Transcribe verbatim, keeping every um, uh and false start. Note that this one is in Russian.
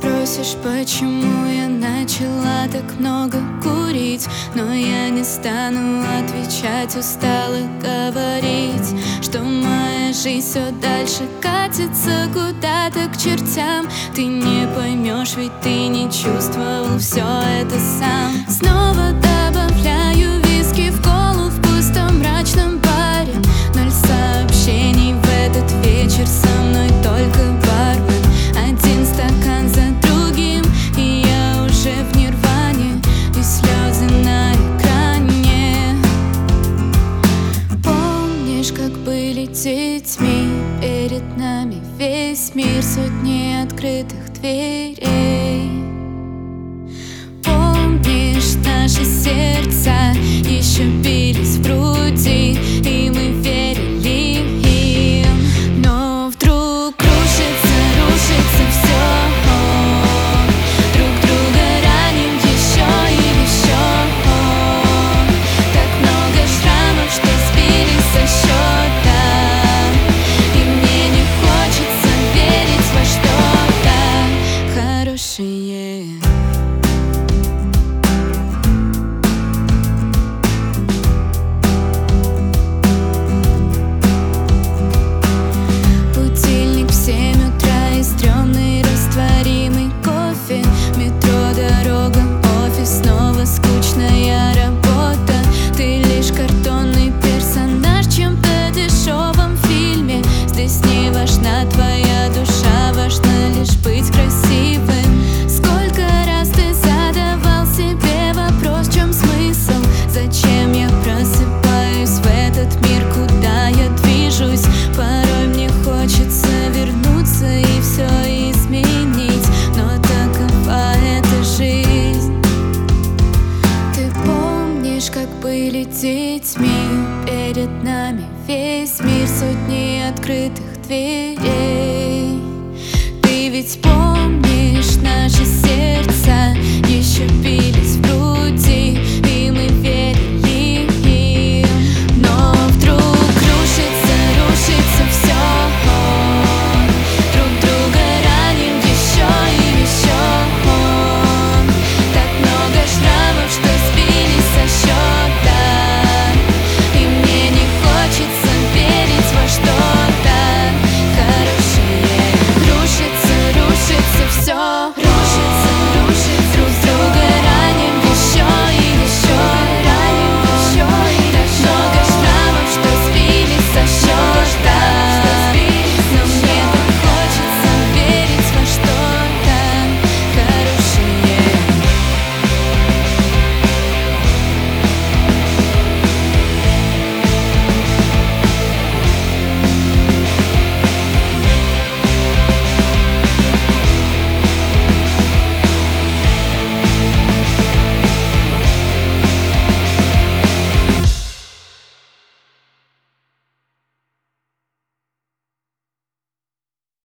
спросишь, почему я начала так много курить, но я не стану отвечать, устала говорить, что моя жизнь все дальше катится куда-то к чертям. Ты не поймешь, ведь ты не чувствовал все это сам. Снова добавляю виски в колу в пустом мрачном баре. Ноль сообщений в этот вечер, со мной только бармен. Один стакан за другим, и я уже в нирване, и слезы на экране. Помнишь, как были детьми, перед нами весь мир, сотни открытых дверей. Помнишь, наши сердца еще бились в груди, и мы верили им. Но вдруг рушится, рушится все. Друг друга раним еще и еще. Так много шрамов, что сбились со счета, и мне не хочется верить во что-то хорошее. Стрёмный растворимый кофе, метро, дорога, офис, снова скучная работа. Ты лишь картонный персонаж в чем-то дешевом фильме. Здесь не важна твоя душа, важно лишь быть красивым. Сколько раз ты задавал себе вопрос, в чем смысл? Зачем я просыпаюсь в этот мир, куда я движусь? Порой мне хочется вернуться и все изменить, но такова эта жизнь. Ты помнишь, как были детьми, перед нами весь мир, сотни открытых дверей. Ты ведь помнишь, наши сердца еще бились